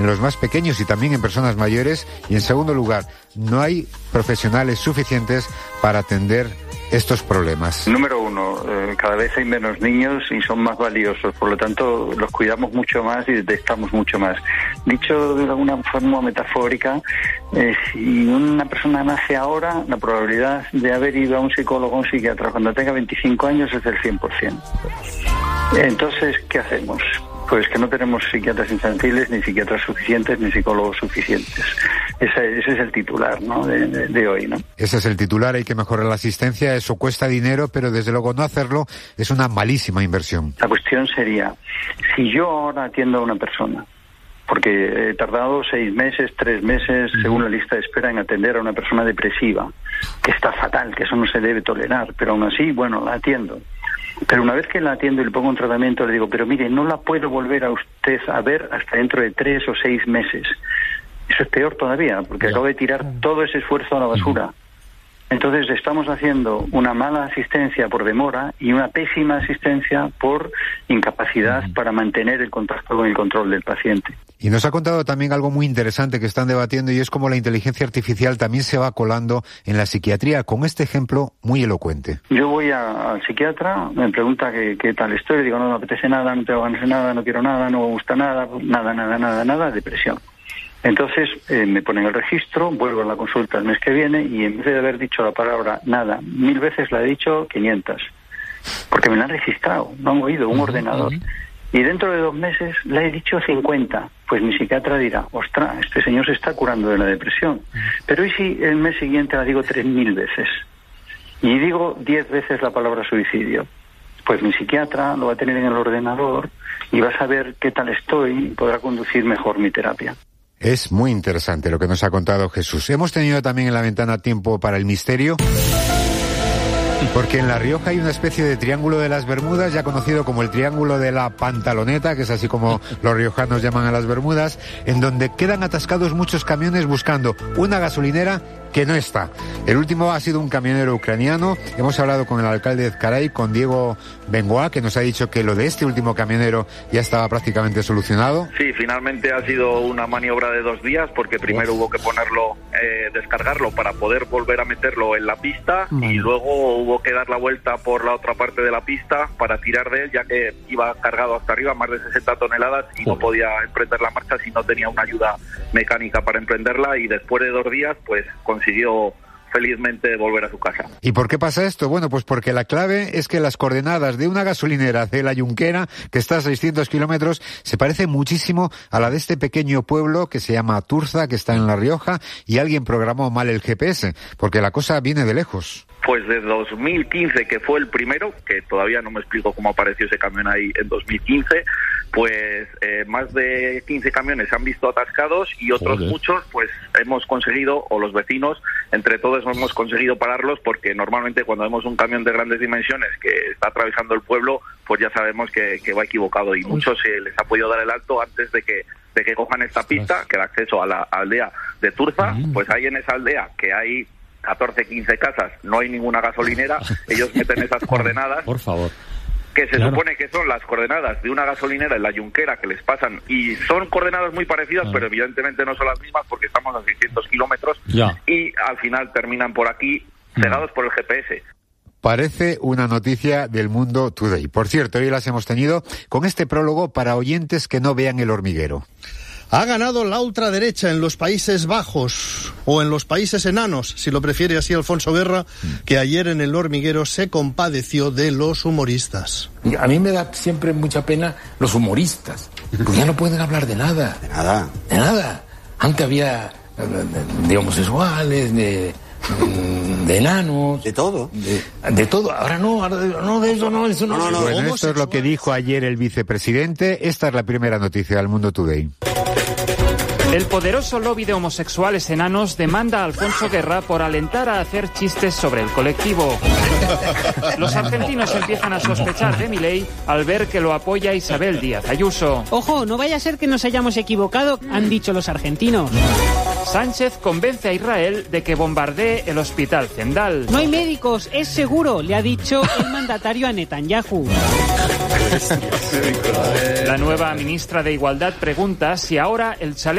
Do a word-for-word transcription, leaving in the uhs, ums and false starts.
los más pequeños y también en personas mayores. Y en segundo lugar, no hay profesionales suficientes para atender estos problemas. Número uno, eh, cada vez hay menos niños y son más valiosos, por lo tanto los cuidamos mucho más y detectamos mucho más. Dicho de alguna forma metafórica, eh, si una persona nace ahora, la probabilidad de haber ido a un psicólogo o un psiquiatra cuando tenga veinticinco años es del cien por ciento. Entonces, ¿qué hacemos? Pues que no tenemos psiquiatras infantiles, ni psiquiatras suficientes, ni psicólogos suficientes. Ese, ese es el titular, ¿no?, de, de, de hoy, ¿no? Ese es el titular, hay que mejorar la asistencia, eso cuesta dinero, pero desde luego no hacerlo es una malísima inversión. La cuestión sería, si yo ahora atiendo a una persona, porque he tardado seis meses, tres meses, según la lista de espera, en atender a una persona depresiva, que está fatal, que eso no se debe tolerar, pero aún así, bueno, la atiendo. Pero una vez que la atiendo y le pongo un tratamiento, le digo, pero mire, no la puedo volver a usted a ver hasta dentro de tres o seis meses. Eso es peor todavía, porque acabo de tirar todo ese esfuerzo a la basura. Entonces estamos haciendo una mala asistencia por demora y una pésima asistencia por incapacidad para mantener el contacto con el control del paciente. Y nos ha contado también algo muy interesante que están debatiendo, y es cómo la inteligencia artificial también se va colando en la psiquiatría, con este ejemplo muy elocuente. Yo voy a, al psiquiatra, me pregunta qué, qué tal estoy, digo, no me apetece nada, no tengo ganas de nada, no quiero nada, no me gusta nada, nada, nada, nada, nada, depresión. Entonces eh, me ponen el registro, vuelvo a la consulta el mes que viene y en vez de haber dicho la palabra nada, mil veces la he dicho quinientas, porque me la han registrado, no han oído, un uh-huh, ordenador. Uh-huh. Y dentro de dos meses la he dicho cincuenta, pues mi psiquiatra dirá, ostras, este señor se está curando de la depresión. Uh-huh. Pero ¿y si el mes siguiente la digo tres mil veces? Y digo diez veces la palabra suicidio. Pues mi psiquiatra lo va a tener en el ordenador y va a saber qué tal estoy y podrá conducir mejor mi terapia. Es muy interesante lo que nos ha contado Jesús. Hemos tenido también en la ventana tiempo para el misterio, porque en La Rioja hay una especie de triángulo de las Bermudas, ya conocido como el triángulo de la pantaloneta, que es así como los riojanos llaman a las Bermudas, en donde quedan atascados muchos camiones buscando una gasolinera que no está. El último ha sido un camionero ucraniano. Hemos hablado con el alcalde de Ezcaray, con Diego Bengoa, que nos ha dicho que lo de este último camionero ya estaba prácticamente solucionado. Sí, finalmente ha sido una maniobra de dos días, porque primero hubo que ponerlo, eh, descargarlo para poder volver a meterlo en la pista, vale. Y luego hubo que dar la vuelta por la otra parte de la pista para tirar de él, ya que iba cargado hasta arriba, más de sesenta toneladas, y no podía emprender la marcha si no tenía una ayuda mecánica para emprenderla, y después de dos días pues consiguió felizmente volver a su casa. ¿Y por qué pasa esto? Bueno, pues porque la clave es que las coordenadas de una gasolinera de La Junquera, que está a seiscientos kilómetros, se parece muchísimo a la de este pequeño pueblo que se llama Turza, que está en La Rioja, y alguien programó mal el G P S, porque la cosa viene de lejos. Pues de dos mil quince, que fue el primero, que todavía no me explico cómo apareció ese camión ahí en dos mil quince, pues eh, más de quince camiones se han visto atascados y otros Joder. muchos pues hemos conseguido, o los vecinos, entre todos hemos conseguido pararlos, porque normalmente cuando vemos un camión de grandes dimensiones que está atravesando el pueblo, pues ya sabemos que, que va equivocado, y muchos se les ha podido dar el alto antes de que de que cojan esta pista, que da acceso a la aldea de Turza. Pues ahí en esa aldea, que hay catorce, quince casas, no hay ninguna gasolinera, ellos meten esas coordenadas. Por favor. Que se claro. supone que son las coordenadas de una gasolinera en La Junquera que les pasan, y son coordenadas muy parecidas, claro. pero evidentemente no son las mismas, porque estamos a seiscientos kilómetros, ya. y al final terminan por aquí, cegados por el G P S. Parece una noticia del Mundo Today. Por cierto, hoy las hemos tenido con este prólogo para oyentes que no vean El Hormiguero. Ha ganado la ultraderecha en los Países Bajos, o en los países enanos, si lo prefiere así Alfonso Guerra, que ayer en El Hormiguero se compadeció de los humoristas. A mí me da siempre mucha pena los humoristas, porque ya no pueden hablar de nada. De nada. De nada. Antes había de homosexuales, de... de enanos, de todo, de, de todo. Ahora no, ahora no de eso no, eso no. no, no, no. Bueno, esto es lo que dijo ayer el vicepresidente. Esta es la primera noticia del Mundo Today. El poderoso lobby de homosexuales enanos demanda a Alfonso Guerra por alentar a hacer chistes sobre el colectivo. Los argentinos empiezan a sospechar de Milei al ver que lo apoya Isabel Díaz Ayuso. Ojo, no vaya a ser que nos hayamos equivocado, han dicho los argentinos. Sánchez convence a Israel de que bombardee el hospital Zendal. No hay médicos, es seguro, le ha dicho el mandatario a Netanyahu. La nueva ministra de Igualdad pregunta si ahora el chaleco